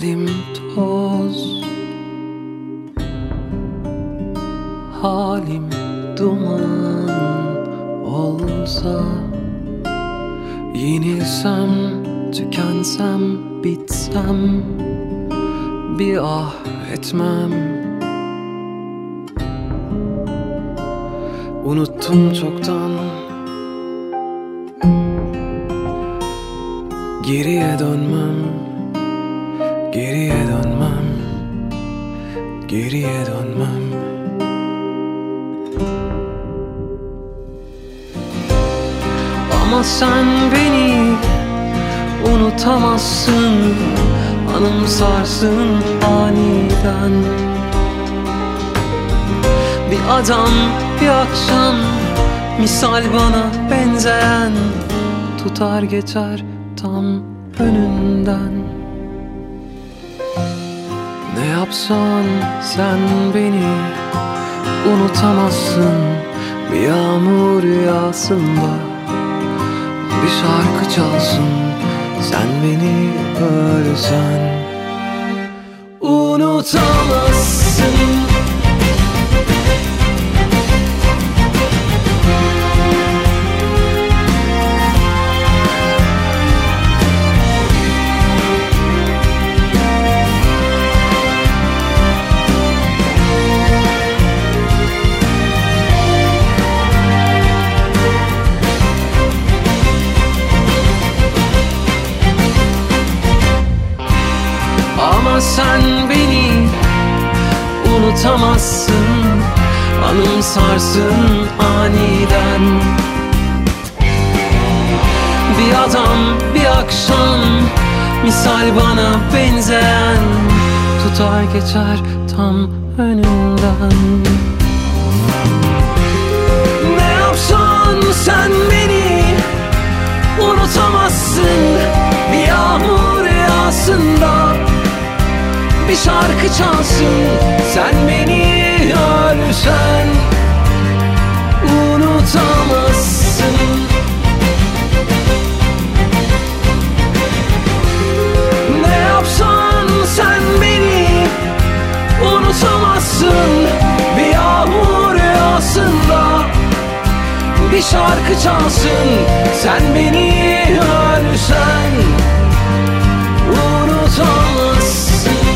halim toz, halim duman olsa, yenilsem, tükensem, bitsem, bir ah etmem. Unuttum çoktan, geriye dönmem, geriye dönmem, geriye dönmem. Ama sen beni unutamazsın, anımsarsın aniden. Bir adam, bir akşam, misal bana benzeyen, tutar geçer tam önünden. Ne yapsan sen beni unutamazsın. Bir yağmur yağsın da bir şarkı çalsın, sen beni ölsen unutamazsın. Ama sen beni unutamazsın, anımsarsın aniden. Bir adam, bir akşam, misal bana benzeyen, tutar geçer tam önünden. Ne yapsan sen beni unutamazsın. Bir yağmur yağsın da bir şarkı çalsın, sen beni ölsen unutamazsın. Ne yapsan sen beni unutamazsın. Bir yağmur yağsın da bir şarkı çalsın, sen beni ölsen unutamazsın.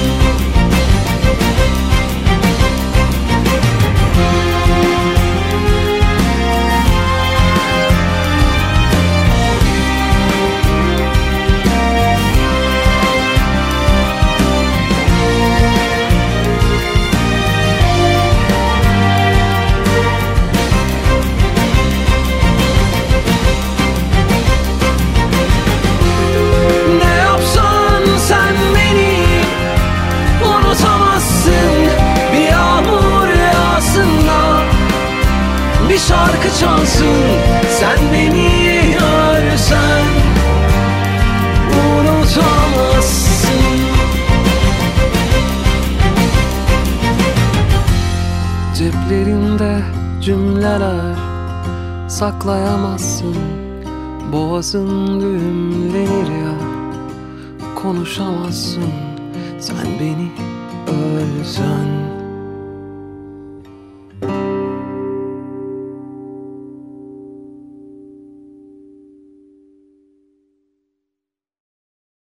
Bir şarkı çalsın, sen beni ölsen unutamazsın. Ceplerinde cümleler saklayamazsın. Boğazın düğümlenir ya, konuşamazsın, sen beni ölsen.